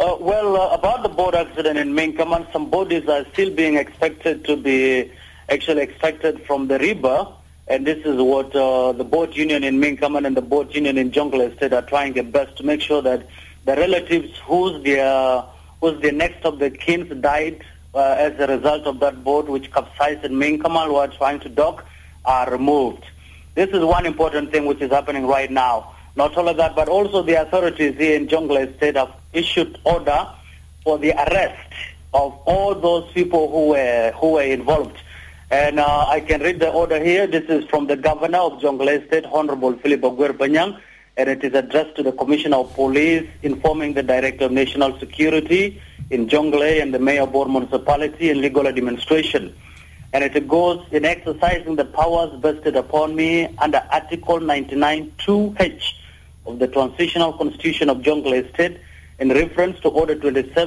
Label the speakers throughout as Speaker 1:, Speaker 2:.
Speaker 1: About the boat accident in Minkaman, some bodies are still being expected to be extracted from the river, and this is what the boat union in Minkaman and the boat union in Jungle Estate are trying their best to make sure that the relatives whose the next of the kin died as a result of that boat which capsized in Minkaman while trying to dock are removed. This is one important thing which is happening right now. Not only that, but also the authorities here in Jungle Estate have issued order for the arrest of all those people who were involved. And I can read the order here. This is from the Governor of Jungle Estate, Honorable Philip Ogwer Banyang, and it is addressed to the Commissioner of Police, informing the Director of National Security in Jonglei and the Mayor of Bor Municipality and Legal Administration. And it goes in exercising the powers vested upon me under Article 99(2)(h) of the Transitional Constitution of Jungle Estate in reference to Order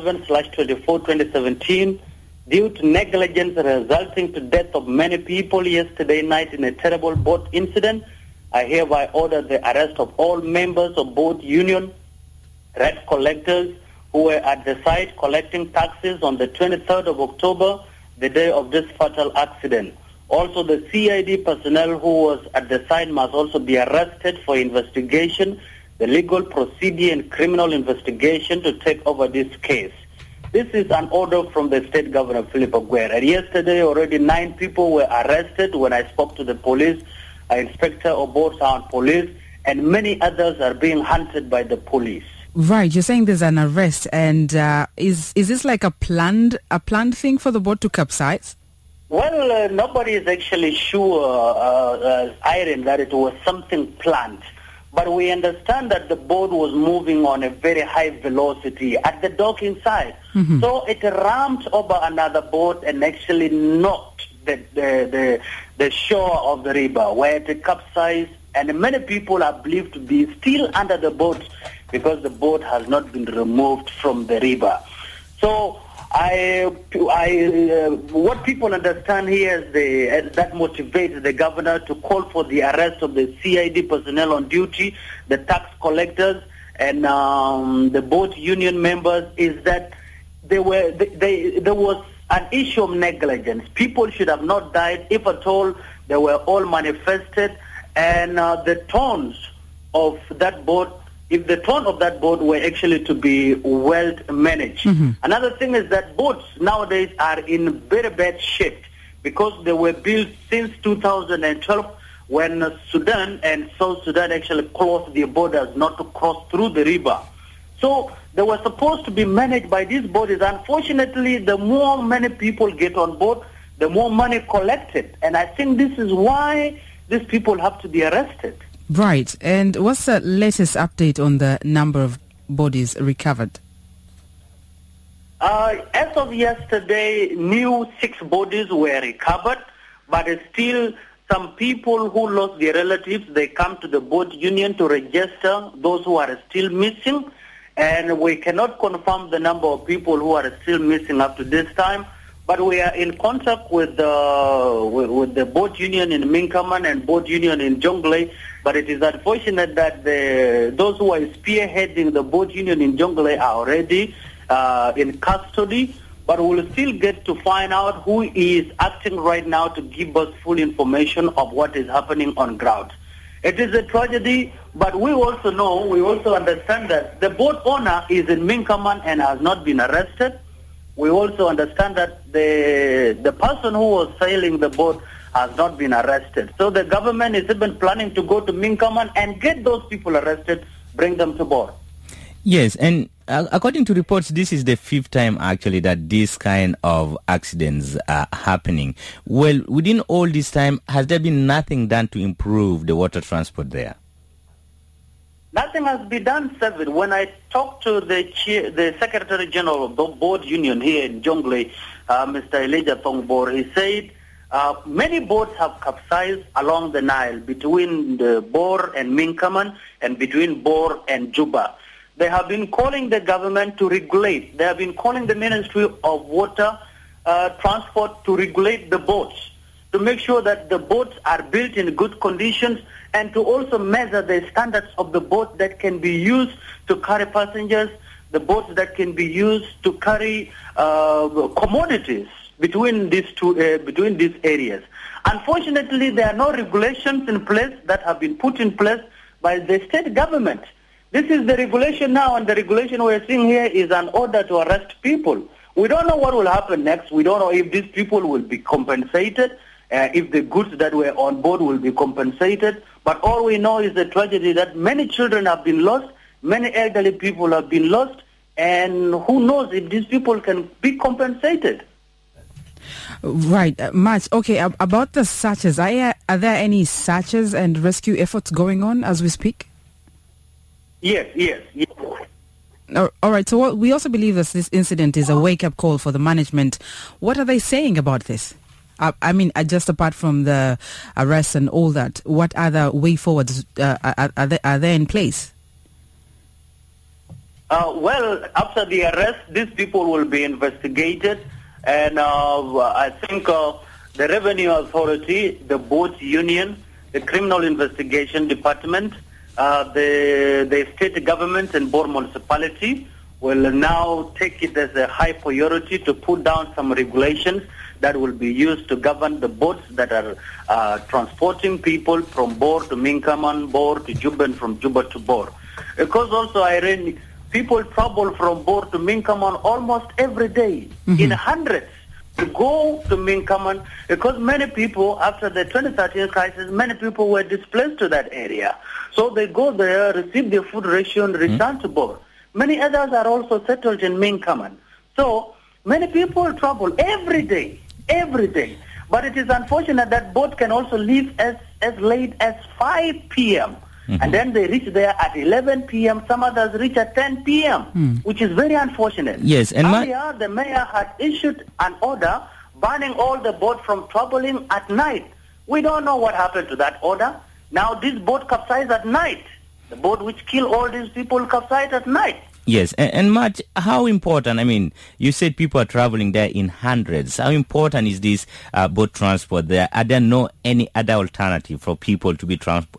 Speaker 1: 27/24/2017 due to negligence resulting to death of many people yesterday night in a terrible boat incident. I hereby order the arrest of all members of boat union, red collectors who were at the site collecting taxes on the 23rd of October, the day of this fatal accident. Also, the CID personnel who was at the site must also be arrested for investigation, the legal procedure and criminal investigation to take over this case. This is an order from the State Governor, Philip Ogwer. And yesterday, already 9 people were arrested when I spoke to the police, Inspector of Bor Town Police, and many others are being hunted by the police.
Speaker 2: Right, you're saying there's an arrest, and is this like a planned thing for the boat to capsize?
Speaker 1: Well, nobody is actually sure, Irene, that it was something planned. But we understand that the boat was moving on a very high velocity at the docking side. Mm-hmm. So it rammed over another boat and actually knocked the shore of the river where it capsized. And many people are believed to be still under the boat because the boat has not been removed from the river. So what people understand here is that motivates the governor to call for the arrest of the CID personnel on duty, the tax collectors, and the boat union members, is that there was an issue of negligence. People should have not died. If at all, they were all manifested, and the tones of that boat, if the tone of that boat were actually to be well managed. Mm-hmm. Another thing is that boats nowadays are in very bad shape because they were built since 2012 when Sudan and South Sudan actually closed their borders not to cross through the river. So they were supposed to be managed by these bodies. Unfortunately, the more many people get on board, the more money collected. And I think this is why these people have to be arrested.
Speaker 2: Right. And what's the latest update on the number of bodies recovered?
Speaker 1: As of yesterday, new 6 bodies were recovered, but still some people who lost their relatives, they come to the boat union to register those who are still missing, and we cannot confirm the number of people who are still missing up to this time. But we are in contact with the boat union in Minkaman and boat union in Jonglei. But it is unfortunate that those who are spearheading the boat union in Jonglei are already in custody. But we'll still get to find out who is acting right now to give us full information of what is happening on ground. It is a tragedy, but we also understand that the boat owner is in Minkaman and has not been arrested. We also understand that the person who was sailing the boat has not been arrested. So the government is even planning to go to Minkaman and get those people arrested, bring them to board.
Speaker 3: Yes, and according to reports, this is the 5th time actually that this kind of accidents are happening. Well, within all this time, has there been nothing done to improve the water transport there?
Speaker 1: Nothing has been done, David. When I talked to the Secretary General of the boat union here in Jonglei, Mr. Elijah Thongbor, he said many boats have capsized along the Nile between the Bor and Minkaman and between Bor and Juba. They have been calling the government to regulate. They have been calling the Ministry of Water Transport to regulate the boats, to make sure that the boats are built in good conditions and to also measure the standards of the boat that can be used to carry passengers, the boats that can be used to carry commodities between these areas. Unfortunately, there are no regulations in place that have been put in place by the state government. This is the regulation now, and the regulation we're seeing here is an order to arrest people. We don't know what will happen next. We don't know if these people will be compensated, if the goods that were on board will be compensated. But all we know is the tragedy that many children have been lost, many elderly people have been lost, and who knows if these people can be compensated.
Speaker 2: Right, March. Okay, about the searches, are there any searches and rescue efforts going on as we speak?
Speaker 1: Yes.
Speaker 2: All right, so we also believe that this incident is a wake-up call for the management. What are they saying about this? I mean, just apart from the arrests and all that, what other way forwards are there in place?
Speaker 1: Well, after the arrest, these people will be investigated. And I think the Revenue Authority, the Boat Union, the Criminal Investigation Department, the state government and Bor municipality will now take it as a high priority to put down some regulations that will be used to govern the boats that are transporting people from Bor to Minkaman, Bor to Juba, and from Juba to Bor. Because also, Irene, people travel from Bor to Minkaman almost every day, in hundreds, to go to Minkaman, because many people, after the 2013 crisis, many people were displaced to that area. So they go there, receive their food ration, return to Bor. Many others are also settled in Minkaman. So many people travel every day. But it is unfortunate that boat can also leave as late as 5 p.m., and then they reach there at 11 p.m. Some others reach at 10 p.m., which is very unfortunate.
Speaker 3: Yes, and
Speaker 1: earlier, the mayor had issued an order banning all the boats from traveling at night. We don't know what happened to that order. Now this boat capsized at night. The boat which killed all these people capsized at night.
Speaker 3: Yes, and Matt, how important, I mean, you said people are traveling there in hundreds. How important is this boat transport there? Are there any other alternative for people to be traveling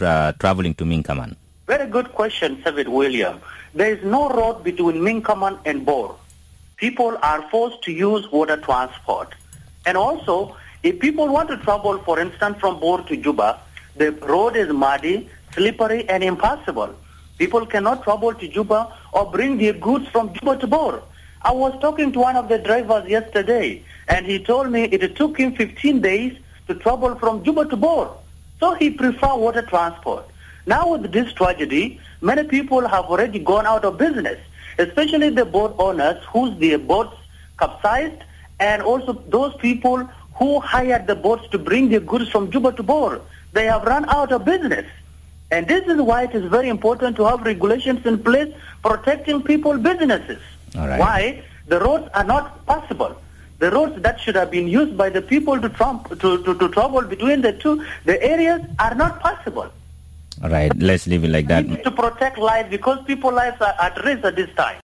Speaker 3: to Minkaman?
Speaker 1: Very good question, David William. There is no road between Minkaman and Bor. People are forced to use water transport. And also, if people want to travel, for instance, from Bor to Juba, the road is muddy, slippery, and impassable. People cannot travel to Juba or bring their goods from Juba to Bor. I was talking to one of the drivers yesterday, and he told me it took him 15 days to travel from Juba to Bor. So he prefers water transport. Now with this tragedy, many people have already gone out of business, especially the boat owners whose their boats capsized, and also those people who hired the boats to bring their goods from Juba to Bor. They have run out of business. And this is why it is very important to have regulations in place protecting people's businesses.
Speaker 3: All right.
Speaker 1: Why? The roads are not passable. The roads that should have been used by the people to travel between the areas are not possible.
Speaker 3: All right, let's leave it like that.
Speaker 1: We need to protect life because people's lives are at risk at this time.